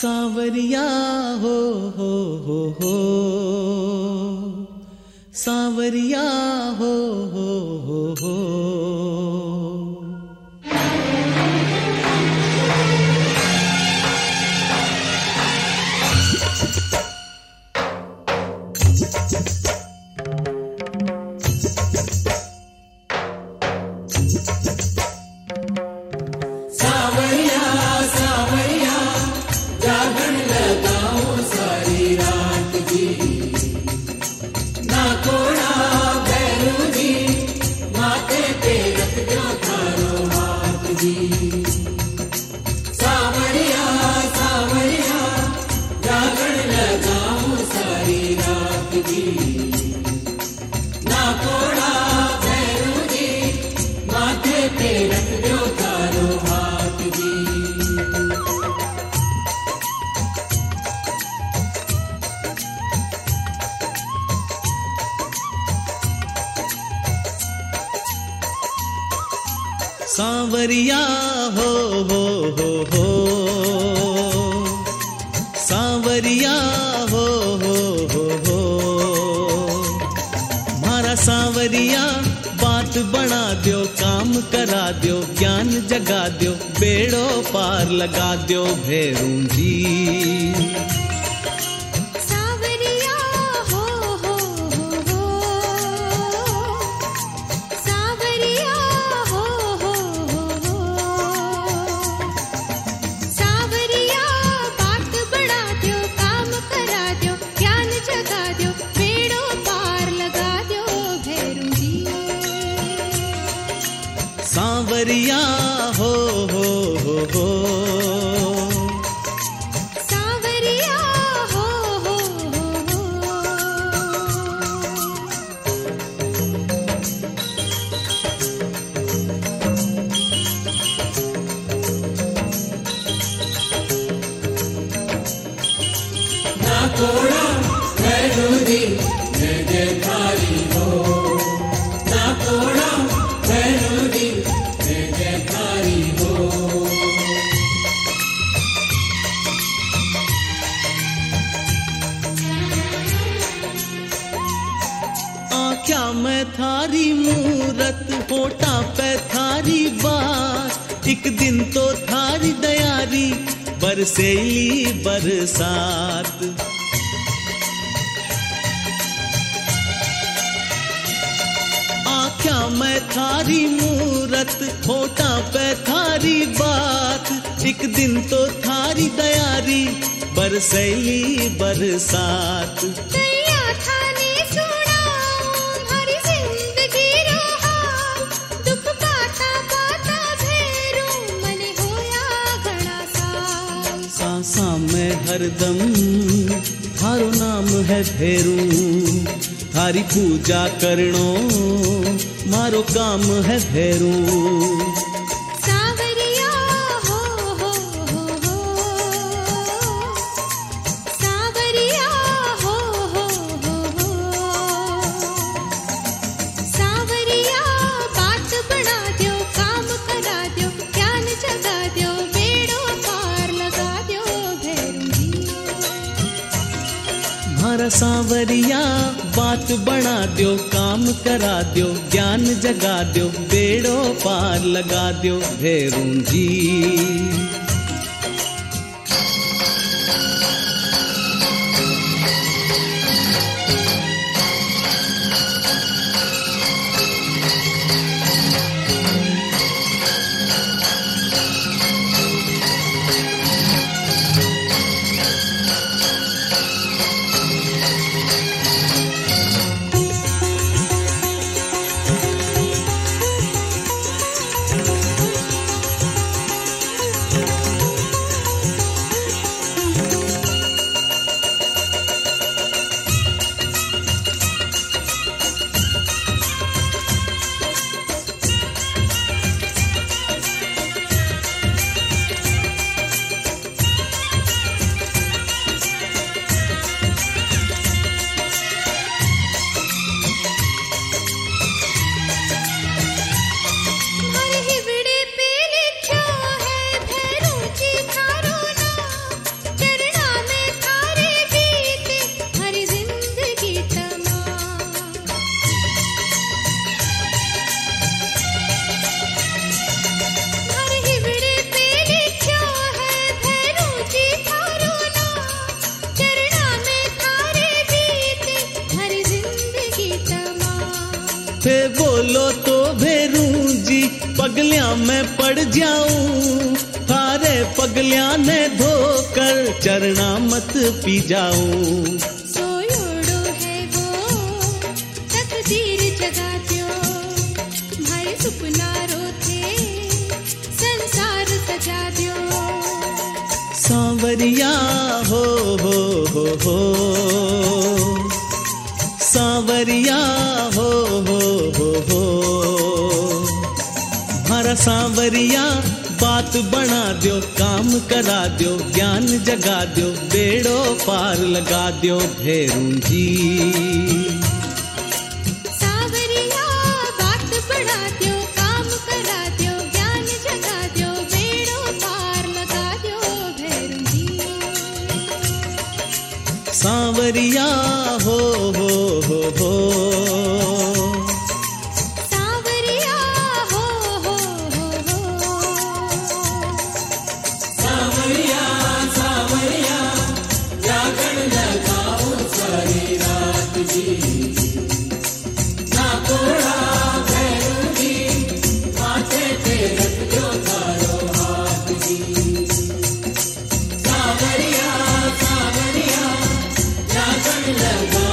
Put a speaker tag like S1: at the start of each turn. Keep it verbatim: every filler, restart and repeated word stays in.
S1: सांवरिया हो हो हो हो, सांवरिया हो हो हो हो।
S2: सांवरिया सांवरिया जागरण लगाओ सारी रात जी, ना कोड़ा भैरू जी, माथे पे रख दो थारो हाथ जी। सांवरिया सांवरिया जागरण लगाओ सारी रात जी, ना कोड़ा भैरू जी, माथे पे रख दो थारो हाथ जी।
S1: सांवरिया हो हो हो हो, सांवरिया हो हो हो हो। मारा सांवरिया बात बना दो, काम करा दो, ज्ञान जगा दो, बेड़ो पार लगा दो भैरू जी। सांवरिया हो हो हो हो,
S3: सांवरिया हो हो हो
S2: ना कोड़ा भैरू जी जय जयकारी हो, ना कोड़ा भैरू जी जय जयकारी हो।
S1: आँख्या में थारी मूरत, होठा पे थारी बात, एक दिन तो थारी दयारी बरसेली बरसात। आँख्या में थारी मूरत, होठा पे थारी बात, एक दिन तो थारी दयारी बरसेली बरसात।
S3: कैया थाने सुनाऊं हरी जिंदगी रो हाल, दुख पाता पाता भैरू मने होया घना साल।
S1: सांसा में हरदम थारो नाम है भैरू, थारी पूजा करनो मारो काम है भैरू।
S3: सांवरिया हो हो हो हो, सांवरिया हो हो हो हो। सांवरिया बात बना दो, काम करा दो, ज्ञान जगा दो, बेड़ो पार लगा दो भैरू जी।
S1: मारा सांवरिया बात बना दो, काम करा दो, ज्ञान जगा दो, बेड़ो पार लगा दो भैरू जी। थे बोलो तो भेरू जी पगलिया मैं पड़ जाऊं, थारे पगलिया ने धोकर चरना मत पी जाऊं।
S3: सोयोड़ो है वो तकदीर जगा द्यो, भाई सुपना रोथे संसार सजा द्यो।
S1: सांवरिया हो हो हो हो, सांवरिया हो हो हो हो, मारा सांवरिया बात बना दो, काम करा दो, ज्ञान जगा दो, बेड़ो पार लगा दो भेरू जी।
S3: सांवरिया बात बना दो, काम करा दो, ज्ञान जगा दो, बेड़ो पार लगा दो भैरू जी।
S1: सांवरिया हो हो हो हो,
S3: सांवरिया हो हो हो हो।
S2: सांवरिया सांवरिया जागरण लगाओ सारी रात जी, ना कोड़ा भैरू जी माथे पे रख दो थारो हाथ जी। सांवरिया सांवरिया जागरण लगाओ